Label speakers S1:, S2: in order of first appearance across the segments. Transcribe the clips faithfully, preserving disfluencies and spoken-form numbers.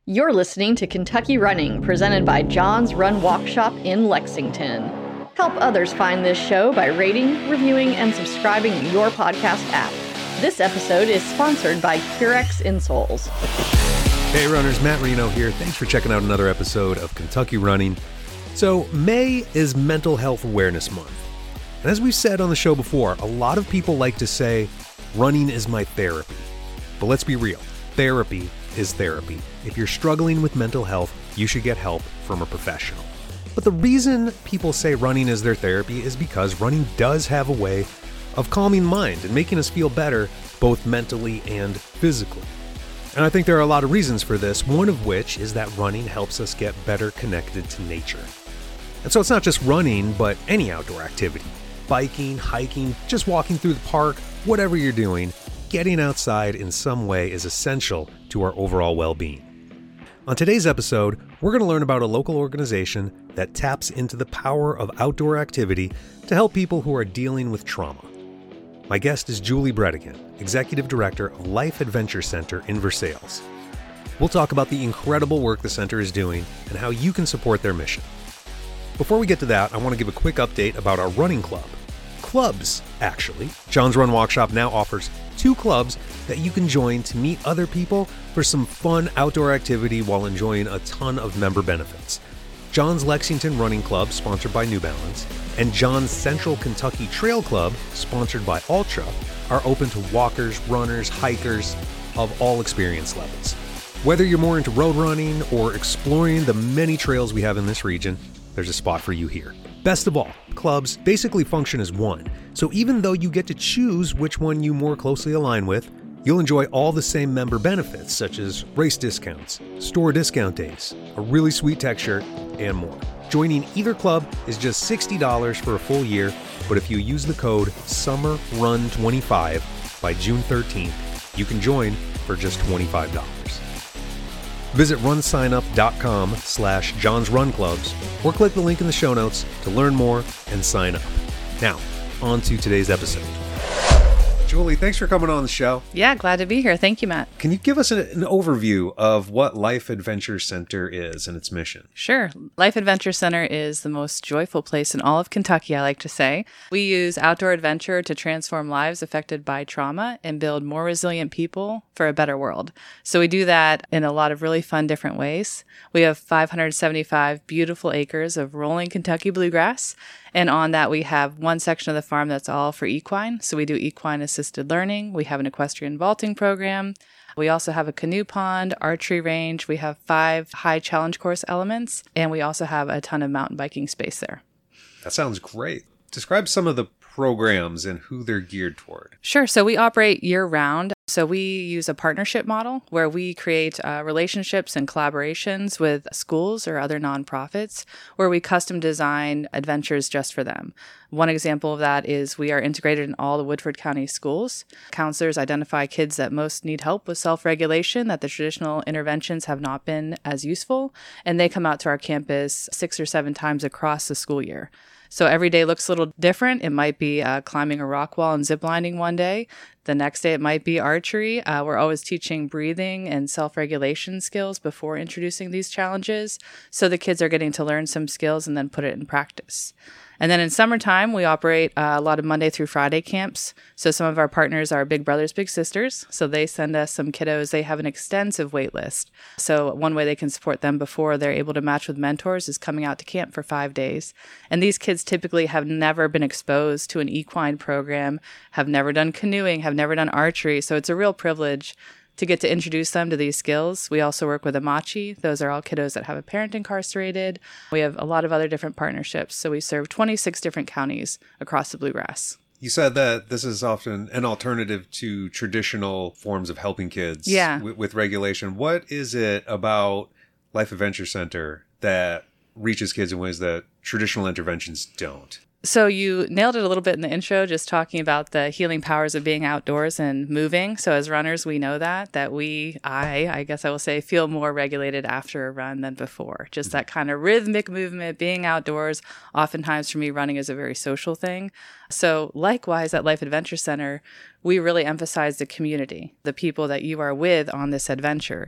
S1: You're listening to Kentucky Running, presented by John's Run Walk Shop in Lexington. Help others find this show by rating, reviewing, and subscribing in your podcast app. This episode is sponsored by Curex Insoles.
S2: Hey runners, Matt Reno here. Thanks for checking out another episode of Kentucky Running. So, May is Mental Health Awareness Month. And as we've said on the show before, a lot of people like to say, running is my therapy. But let's be real, therapy is therapy. If you're struggling with mental health, you should get help from a professional. But the reason people say running is their therapy is because running does have a way of calming mind and making us feel better, both mentally and physically. And I think there are a lot of reasons for this, one of which is that running helps us get better connected to nature. And so it's not just running, but any outdoor activity. Biking, hiking, just walking through the park, whatever you're doing, getting outside in some way is essential to our overall well-being. On today's episode, we're going to learn about a local organization that taps into the power of outdoor activity to help people who are dealing with trauma. My guest is Julie Bredigan, Executive Director of Life Adventure Center in Versailles. We'll talk about the incredible work the center is doing and how you can support their mission. Before we get to that, I want to give a quick update about our running club. Clubs, actually. John's Run Walk Shop now offers two clubs that you can join to meet other people for some fun outdoor activity while enjoying a ton of member benefits. John's Lexington Running Club, sponsored by New Balance, and John's Central Kentucky Trail Club, sponsored by Altra, are open to walkers, runners, hikers of all experience levels. Whether you're more into road running or exploring the many trails we have in this region, there's a spot for you here. Best of all, clubs basically function as one, so even though you get to choose which one you more closely align with, you'll enjoy all the same member benefits such as race discounts, store discount days, a really sweet tech shirt, and more. Joining either club is just sixty dollars for a full year, but if you use the code summer run twenty-five by June thirteenth, you can join for just twenty-five dollars. Visit runsignup.com slash John's Run Clubs or click the link in the show notes to learn more and sign up. Now, on to today's episode. Julie, thanks for coming on the show.
S3: Yeah, glad to be here. Thank you, Matt.
S2: Can you give us an, an overview of what Life Adventure Center is and its mission?
S3: Sure. Life Adventure Center is the most joyful place in all of Kentucky, I like to say. We use outdoor adventure to transform lives affected by trauma and build more resilient people for a better world. So we do that in a lot of really fun different ways. We have five hundred seventy-five beautiful acres of rolling Kentucky bluegrass. And on that, we have one section of the farm that's all for equine. So we do equine assisted learning. We have an equestrian vaulting program. We also have a canoe pond, archery range. We have five high challenge course elements. And we also have a ton of mountain biking space there.
S2: That sounds great. Describe some of the programs and who they're geared toward.
S3: Sure. So we operate year round. So we use a partnership model where we create uh, relationships and collaborations with schools or other nonprofits where we custom design adventures just for them. One example of that is we are integrated in all the Woodford County schools. Counselors identify kids that most need help with self-regulation, that the traditional interventions have not been as useful, and they come out to our campus six or seven times across the school year. So every day looks a little different. It might be uh, climbing a rock wall and ziplining one day. The next day it might be archery. Uh, we're always teaching breathing and self-regulation skills before introducing these challenges. So the kids are getting to learn some skills and then put it in practice. And then in summertime, we operate uh, a lot of Monday through Friday camps. So some of our partners are Big Brothers Big Sisters. So they send us some kiddos. They have an extensive wait list. So one way they can support them before they're able to match with mentors is coming out to camp for five days. And these kids typically have never been exposed to an equine program, have never done canoeing, have never done archery. So it's a real privilege to get to introduce them to these skills. We also work with Amachi. Those are all kiddos that have a parent incarcerated. We have a lot of other different partnerships. So we serve twenty-six different counties across the Bluegrass.
S2: You said that this is often an alternative to traditional forms of helping kids
S3: yeah.
S2: with, with regulation. What is it about Life Adventure Center that reaches kids in ways that traditional interventions don't?
S3: So you nailed it a little bit in the intro, just talking about the healing powers of being outdoors and moving. So as runners, we know that, that we, I, I guess I will say, feel more regulated after a run than before. Just that kind of rhythmic movement, being outdoors. Oftentimes for me, running is a very social thing. So likewise, at Life Adventure Center, we really emphasize the community, the people that you are with on this adventure.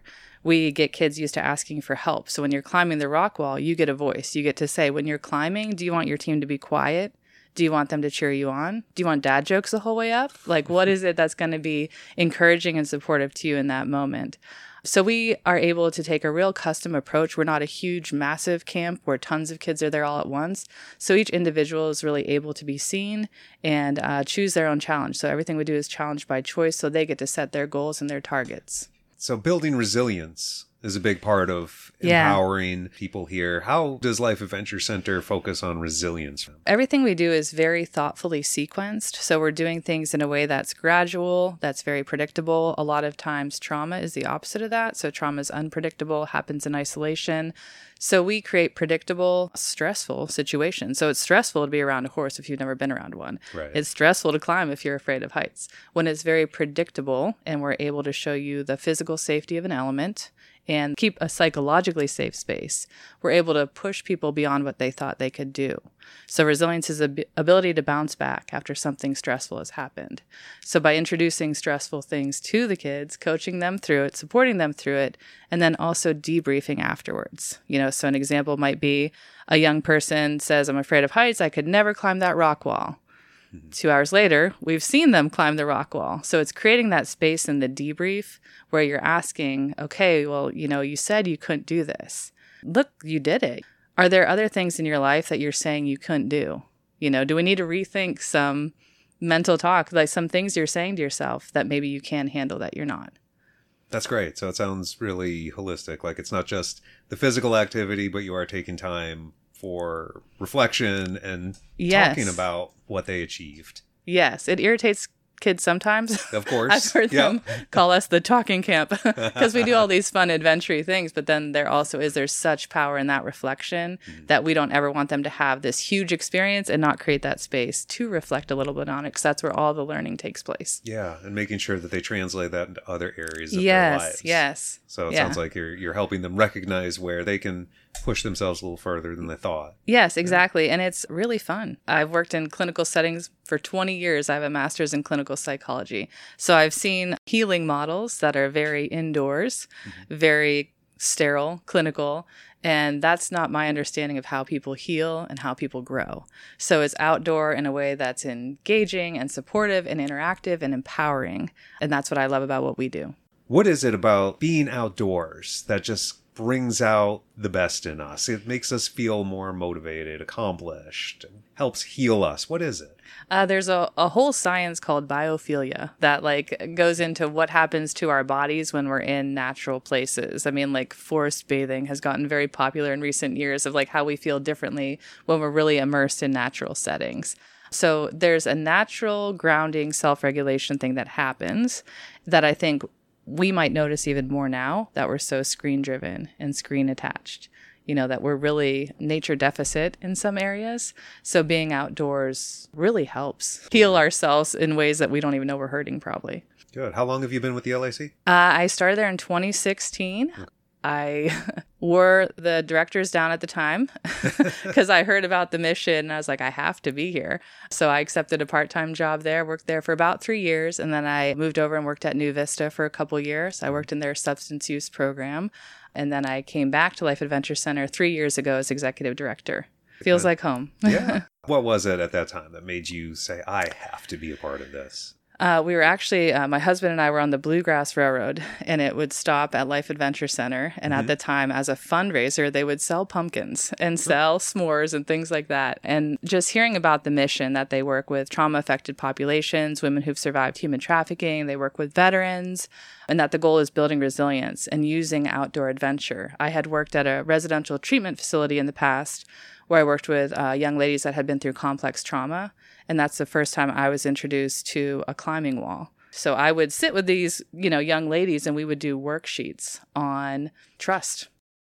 S3: we get kids used to asking for help. So when you're climbing the rock wall, you get a voice. You get to say, when you're climbing, do you want your team to be quiet? Do you want them to cheer you on? Do you want dad jokes the whole way up? Like, what is it that's going to be encouraging and supportive to you in that moment? So we are able to take a real custom approach. We're not a huge, massive camp where tons of kids are there all at once. So each individual is really able to be seen and uh, choose their own challenge. So everything we do is challenged by choice, so they get to set their goals and their targets.
S2: So building resilience is a big part of
S3: Yeah.
S2: empowering people here. How does Life Adventure Center focus on resilience?
S3: Everything we do is very thoughtfully sequenced. So we're doing things in a way that's gradual, that's very predictable. A lot of times trauma is the opposite of that. So trauma is unpredictable, happens in isolation. So we create predictable, stressful situations. So it's stressful to be around a horse if you've never been around one.
S2: Right.
S3: It's stressful to climb if you're afraid of heights. When it's very predictable and we're able to show you the physical safety of an element and keep a psychologically safe space, we're able to push people beyond what they thought they could do. So resilience is the ability to bounce back after something stressful has happened. So by introducing stressful things to the kids, coaching them through it, supporting them through it, and then also debriefing afterwards. You know, so an example might be a young person says, I'm afraid of heights. I could never climb that rock wall. Two hours later, we've seen them climb the rock wall. So it's creating that space in the debrief where you're asking, okay, well, you know, you said you couldn't do this. Look, you did it. Are there other things in your life that you're saying you couldn't do? You know, do we need to rethink some mental talk, like some things you're saying to yourself that maybe you can handle that you're not?
S2: That's great. So it sounds really holistic. Like it's not just the physical activity, but you are taking time for reflection and
S3: Yes.
S2: talking about what they achieved.
S3: Yes, it irritates kids sometimes.
S2: Of course.
S3: I've heard
S2: Yep.
S3: them call us the talking camp because we do all these fun adventure things, but then there also is there's such power in that reflection mm. that we don't ever want them to have this huge experience and not create that space to reflect a little bit on it, because that's where all the learning takes place.
S2: Yeah, and making sure that they translate that into other areas of
S3: yes,
S2: their lives.
S3: Yes,
S2: So it
S3: yeah.
S2: sounds like you're you're helping them recognize where they can push themselves a little further than they thought.
S3: Yes, exactly. And it's really fun. I've worked in clinical settings for twenty years. I have a master's in clinical psychology. So I've seen healing models that are very indoors, mm-hmm. very sterile, clinical. And that's not my understanding of how people heal and how people grow. So it's outdoor in a way that's engaging and supportive and interactive and empowering. And that's what I love about what we do.
S2: What is it about being outdoors that just brings out the best in us? It makes us feel more motivated, accomplished, and helps heal us. What is it?
S3: Uh, there's a, a whole science called biophilia that like goes into what happens to our bodies when we're in natural places. I mean, like forest bathing has gotten very popular in recent years of like how we feel differently when we're really immersed in natural settings. So there's a natural grounding self-regulation thing that happens that I think we might notice even more now that we're so screen driven and screen attached, you know, that we're really nature deficit in some areas. So being outdoors really helps heal ourselves in ways that we don't even know we're hurting probably.
S2: Good. How long have you been with the L A C?
S3: Uh, I started there in twenty sixteen. Okay. I wore the directors down at the time because I heard about the mission and I was like, I have to be here. So I accepted a part-time job there, worked there for about three years. And then I moved over and worked at New Vista for a couple years. I worked in their substance use program. And then I came back to Life Adventure Center three years ago as executive director. Feels like home.
S2: Yeah. What was it at that time that made you say, I have to be a part of this?
S3: Uh, we were actually, uh, my husband and I were on the Bluegrass Railroad, and it would stop at Life Adventure Center. And mm-hmm. at the time, as a fundraiser, they would sell pumpkins and sell s'mores and things like that. And just hearing about the mission that they work with trauma-affected populations, women who've survived human trafficking, they work with veterans, and that the goal is building resilience and using outdoor adventure. I had worked at a residential treatment facility in the past where I worked with uh, young ladies that had been through complex trauma. And that's the first time I was introduced to a climbing wall. So I would sit with these, you know, young ladies and we would do worksheets on trust.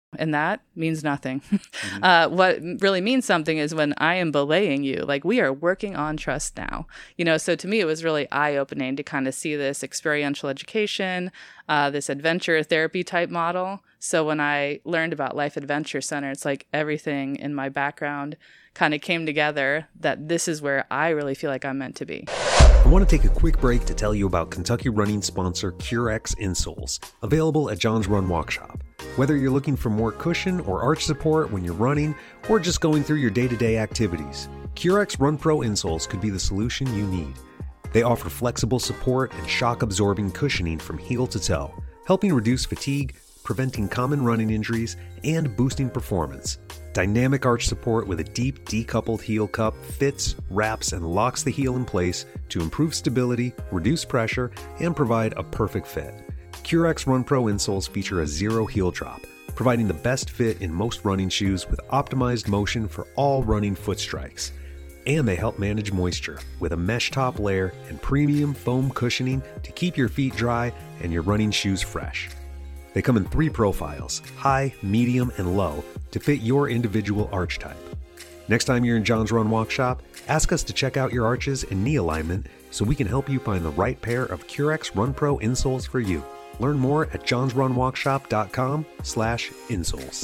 S3: And that means nothing. Mm-hmm. Uh, what really means something is when I am belaying you, like we are working on trust now. You know, so to me, it was really eye-opening to kind of see this experiential education, uh, this adventure therapy type model. So when I learned about Life Adventure Center, it's like everything in my background kind of came together that this is where I really feel like I'm meant to be.
S2: I want to take a quick break to tell you about Kentucky Running sponsor Curex insoles, available at John's Run Walk Shop. Whether you're looking for more cushion or arch support when you're running, or just going through your day-to-day activities, Curex Run Pro insoles could be the solution you need. They offer flexible support and shock-absorbing cushioning from heel to toe, helping reduce fatigue, preventing common running injuries, and boosting performance. Dynamic arch support with a deep decoupled heel cup fits, wraps, and locks the heel in place to improve stability, reduce pressure, and provide a perfect fit. Curex Run Pro insoles feature a zero heel drop, providing the best fit in most running shoes with optimized motion for all running foot strikes. And they help manage moisture with a mesh top layer and premium foam cushioning to keep your feet dry and your running shoes fresh. They come in three profiles, high, medium, and low, to fit your individual arch type. Next time you're in John's Run Walk Shop, ask us to check out your arches and knee alignment so we can help you find the right pair of Curex Run Pro insoles for you. Learn more at johnsrunwalkshop.com slash insoles.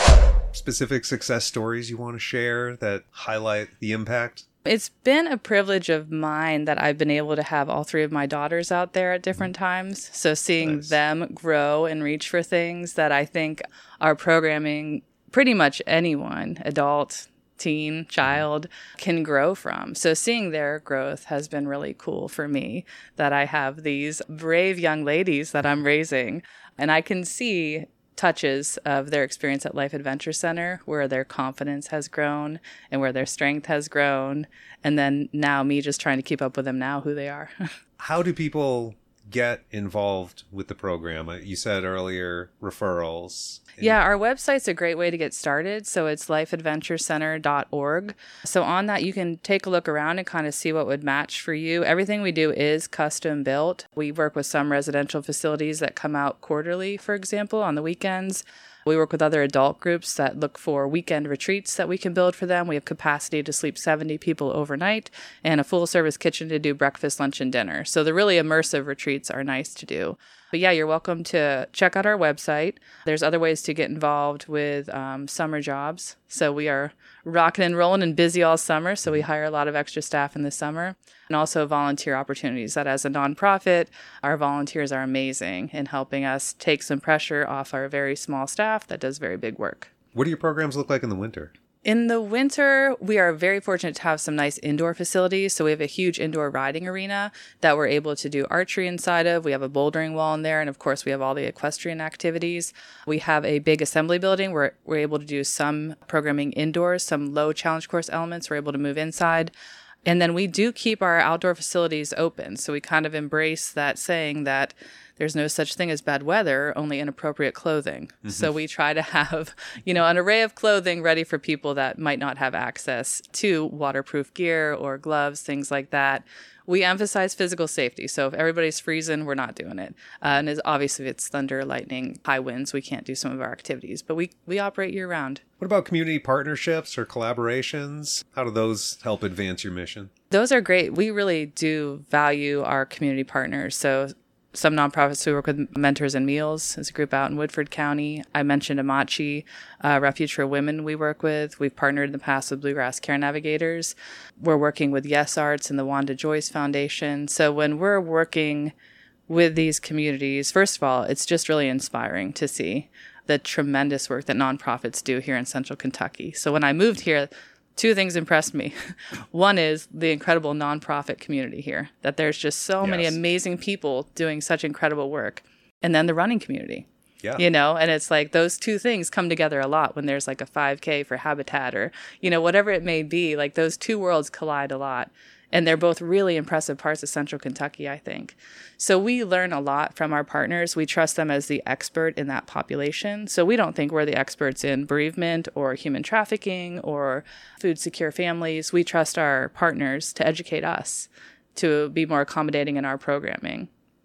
S2: Specific success stories you want to share that highlight the impact?
S3: It's been a privilege of mine that I've been able to have all three of my daughters out there at different times. So seeing nice. them grow and reach for things that I think are programming pretty much anyone, adult, teen, child, can grow from. So seeing their growth has been really cool for me, that I have these brave young ladies that I'm raising. And I can see touches of their experience at Life Adventure Center where their confidence has grown and where their strength has grown. And then now me just trying to keep up with them now, who they are.
S2: How do people get involved with the program? You said earlier referrals.
S3: Yeah, our website's a great way to get started. So it's life adventure center dot org. So on that, you can take a look around and kind of see what would match for you. Everything we do is custom built. We work with some residential facilities that come out quarterly, for example, on the weekends. We work with other adult groups that look for weekend retreats that we can build for them. We have capacity to sleep seventy people overnight and a full-service kitchen to do breakfast, lunch, and dinner. So the really immersive retreats are nice to do. But yeah, you're welcome to check out our website. There's other ways to get involved with um, summer jobs. So we are rocking and rolling and busy all summer. So we hire a lot of extra staff in the summer. And also volunteer opportunities. That as a nonprofit, our volunteers are amazing in helping us take some pressure off our very small staff that does very big work.
S2: What do your programs look like in the winter?
S3: In the winter, we are very fortunate to have some nice indoor facilities. So we have a huge indoor riding arena that we're able to do archery inside of. We have a bouldering wall in there. And of course, we have all the equestrian activities. We have a big assembly building where we're able to do some programming indoors, some low challenge course elements we're able to move inside. And then we do keep our outdoor facilities open. So we kind of embrace that saying that there's no such thing as bad weather, only inappropriate clothing. Mm-hmm. So we try to have, you know, an array of clothing ready for people that might not have access to waterproof gear or gloves, things like that. We emphasize physical safety. So if everybody's freezing, we're not doing it. Uh, and as obviously if it's thunder, lightning, high winds, we can't do some of our activities. But we, we operate year round.
S2: What about community partnerships or collaborations? How do those help advance your mission?
S3: Those are great. We really do value our community partners. So some nonprofits, we work with Mentors and Meals as a group out in Woodford County. I mentioned Amachi, uh, Refuge for Women we work with. We've partnered in the past with Bluegrass Care Navigators. We're working with Yes Arts and the Wanda Joyce Foundation. So when we're working with these communities, first of all, it's just really inspiring to see the tremendous work that nonprofits do here in Central Kentucky. So when I moved here, two things impressed me. One is the incredible nonprofit community here, that there's just so yes. many amazing people doing such incredible work. And then the running community, yeah. you know, and it's like those two things come together a lot when there's like a five K for Habitat or, you know, whatever it may be, like those two worlds collide a lot. And they're both really impressive parts of Central Kentucky, I think. So we learn a lot from our partners. We trust them as the expert in that population. So we don't think we're the experts in bereavement or human trafficking or food secure families. We trust our partners to educate us, to be more accommodating in our programming.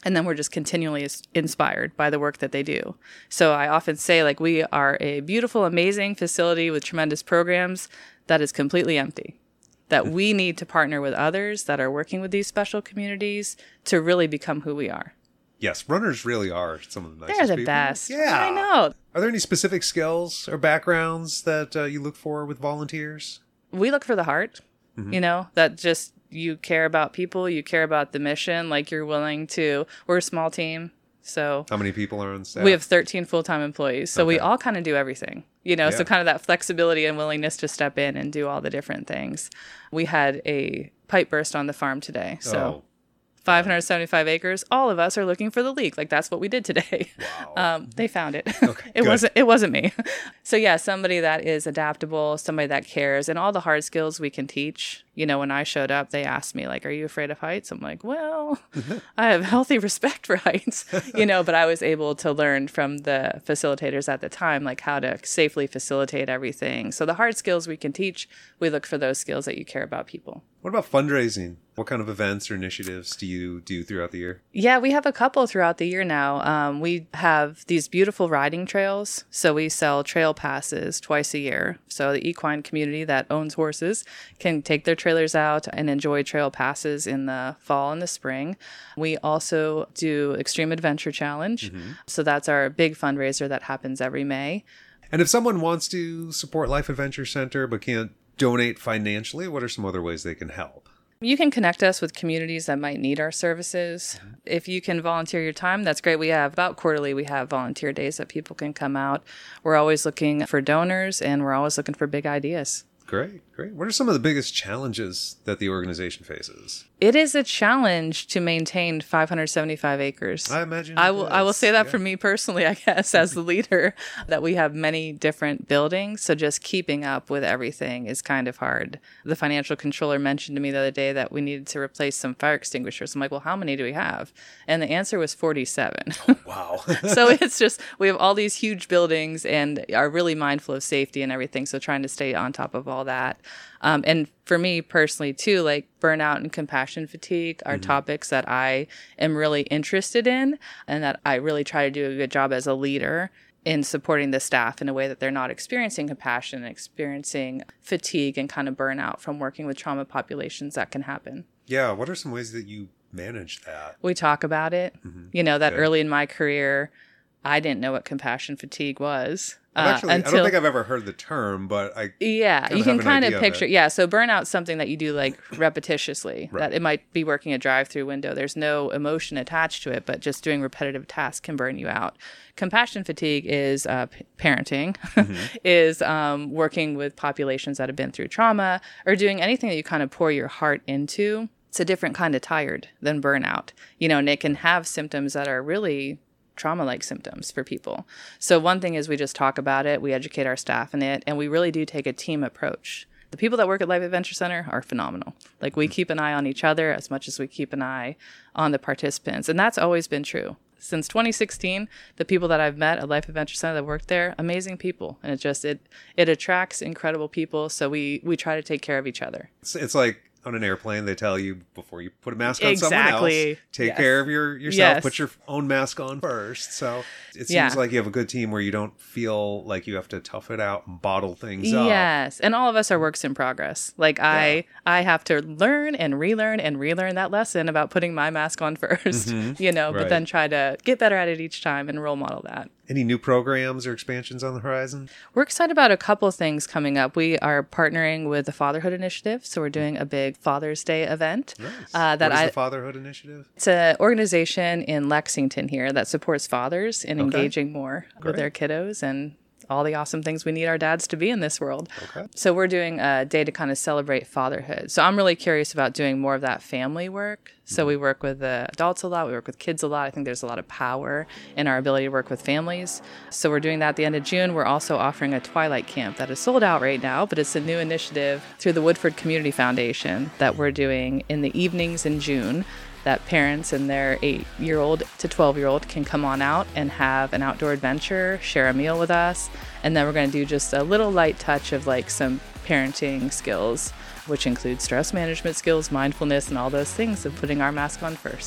S3: And then we're just continually inspired by the work that they do. So I often say, like, we are a beautiful, amazing facility with tremendous programs that is completely empty. That we need to partner with others that are working with these special communities to really become who we are.
S2: Yes, runners really are some of the nicest
S3: They're the
S2: people.
S3: best.
S2: Yeah.
S3: I know.
S2: Are there any specific skills or backgrounds that uh, you look for with volunteers?
S3: We look for the heart,
S2: Mm-hmm.
S3: you know, that just you care about people, you care about the mission, like you're willing to, we're a small team. So
S2: How many people are on staff?
S3: we have thirteen full-time employees. So we
S2: Okay.
S3: all kind of do everything, you know,
S2: Yeah.
S3: so kind of that flexibility and willingness to step in and do all the different things. We had a pipe burst on the farm today. So
S2: Oh,
S3: five hundred seventy-five acres. All of us are looking for the leak. Like that's what we did today.
S2: wow.
S3: Um, they found it.
S2: Okay,
S3: it
S2: good.
S3: wasn't. It wasn't me. So yeah, somebody that is adaptable, somebody that cares, and all the hard skills we can teach. You know, when I showed up, they asked me like, "Are you afraid of heights?" I'm like, "Well, I have healthy respect for heights." You know, but I was able to learn from the facilitators at the time, like how to safely facilitate everything. So the hard skills we can teach, we look for those skills that you care about people.
S2: What about fundraising? What kind of events or initiatives do you do throughout the year?
S3: Yeah, we have a couple throughout the year now. Um, we have these beautiful riding trails. So we sell trail passes twice a year. So the equine community that owns horses can take their trailers out and enjoy trail passes in the fall and the spring. We also do Extreme Adventure Challenge.
S2: Mm-hmm.
S3: So that's our big fundraiser that happens every May.
S2: And if someone wants to support Life Adventure Center but can't donate financially, what are some other ways they can help?
S3: You can connect us with communities that might need our services. If you can volunteer your time, that's great. We have about quarterly, we have volunteer days that people can come out. We're always looking for donors and we're always looking for big ideas.
S2: Great, great. What are some of the biggest challenges that the organization faces?
S3: It is a challenge to maintain five hundred seventy-five acres.
S2: I imagine
S3: I
S2: it
S3: will I will
S2: is,
S3: say that
S2: yeah.
S3: for me personally, I guess, as the leader, that we have many different buildings. So just keeping up with everything is kind of hard. The financial controller mentioned to me the other day that we needed to replace some fire extinguishers. I'm like, well, how many do we have? And the answer was forty-seven.
S2: Wow.
S3: So it's just, we have all these huge buildings and are really mindful of safety and everything. So trying to stay on top of all that. Um, and for me personally too, like burnout and compassion fatigue are
S2: Mm-hmm.
S3: topics that I am really interested in and that I really try to do a good job as a leader in supporting the staff in a way that they're not experiencing compassion and experiencing fatigue and kind of burnout from working with trauma populations that can happen.
S2: Yeah, what are some ways that you manage that?
S3: We talk about it. Mm-hmm. You know, that
S2: Okay.
S3: early in my career, I didn't know what compassion fatigue was.
S2: I've
S3: uh,
S2: actually, I
S3: until,
S2: don't think I've ever heard the term, but I
S3: yeah,
S2: kinda
S3: you can
S2: have an
S3: kind of
S2: idea of
S3: picture.
S2: it.
S3: Yeah, so burnout's something that you do like repetitiously.
S2: Right.
S3: That it might be working a drive-through window. There's no emotion attached to it, but just doing repetitive tasks can burn you out. Compassion fatigue is uh, p- parenting,
S2: Mm-hmm.
S3: is um, working with populations that have been through trauma, or doing anything that you kind of pour your heart into. It's a different kind of tired than burnout, you know, and it can have symptoms that are really trauma-like symptoms for people. So one thing is we just talk about it, we educate our staff in it, and we really do take a team approach. The people that work at Life Adventure Center are phenomenal. Like we keep an eye on each other as much as we keep an eye on the participants. And that's always been true. Since twenty sixteen, the people that I've met at Life Adventure Center that work there, amazing people. And it just, it it attracts incredible people. So we, we try to take care of each other.
S2: It's, it's like on an airplane, they tell you before you put a mask on someone
S3: Exactly.
S2: else, take
S3: Yes.
S2: care of your yourself,
S3: Yes.
S2: put your own mask on first. So it seems
S3: Yeah.
S2: like you have a good team where you don't feel like you have to tough it out and bottle things up.
S3: Yes. And all of us are works in progress. Like I I have to learn and relearn and relearn that lesson about putting my mask on first, you know,
S2: Right.
S3: but then try to get better at it each time and role model that.
S2: Any new programs or expansions on the horizon?
S3: We're excited about a couple things coming up. We are partnering with the Fatherhood Initiative. So we're doing a big Father's Day event.
S2: Nice.
S3: Uh, that
S2: what is
S3: I,
S2: the Fatherhood Initiative?
S3: It's an organization in Lexington here that supports fathers in
S2: Okay.
S3: engaging more
S2: Great.
S3: with their kiddos and all the awesome things we need our dads to be in this world.
S2: Okay.
S3: So we're doing a day to kind of celebrate fatherhood. So I'm really curious about doing more of that family work. So we work with the adults a lot. We work with kids a lot. I think there's a lot of power in our ability to work with families. So we're doing that at the end of June. We're also offering a Twilight Camp that is sold out right now, but it's a new initiative through the Woodford Community Foundation that we're doing in the evenings in June, that parents and their eight-year-old to twelve-year-old can come on out and have an outdoor adventure, share a meal with us, and then we're going to do just a little light touch of like some parenting skills, which include stress management skills, mindfulness, and all those things of putting our mask on first.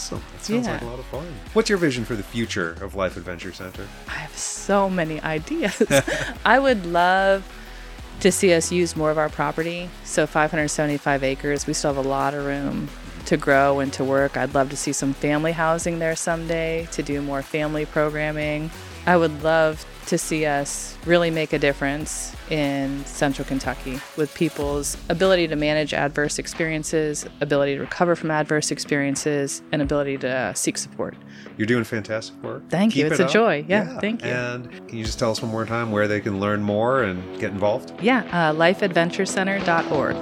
S2: Awesome. That sounds
S3: Yeah.
S2: like a lot of fun. What's your vision for the future of Life Adventure Center?
S3: I have so many ideas. I would love to see us use more of our property. So five hundred seventy-five acres, we still have a lot of room to grow and to work. I'd love to see some family housing there someday, to do more family programming. I would love to see us really make a difference in Central Kentucky with people's ability to manage adverse experiences, ability to recover from adverse experiences, and ability to uh, seek support.
S2: You're doing fantastic work.
S3: Thank you.
S2: Keep
S3: It's
S2: it
S3: a
S2: up.
S3: joy. Yeah, thank you.
S2: And can you just tell us one more time where they can learn more and get involved?
S3: Yeah, uh, life adventure center dot org.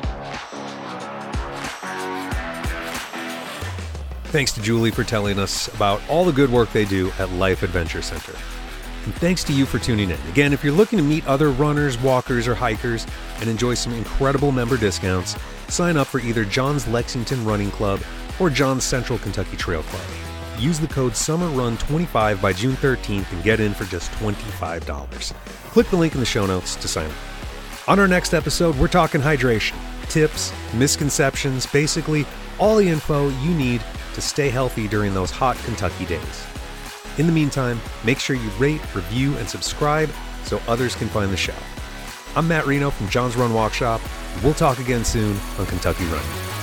S2: Thanks to Julie for telling us about all the good work they do at Life Adventure Center. And thanks to you for tuning in. Again, if you're looking to meet other runners, walkers, or hikers and enjoy some incredible member discounts, sign up for either John's Lexington Running Club or John's Central Kentucky Trail Club. Use the code summer run twenty-five by June thirteenth and get in for just twenty-five dollars. Click the link in the show notes to sign up. On our next episode, we're talking hydration, tips, misconceptions, basically all the info you need to stay healthy during those hot Kentucky days. In the meantime, make sure you rate, review, and subscribe so others can find the show. I'm Matt Reno from John's Run Walk Shop. We'll talk again soon on Kentucky Running.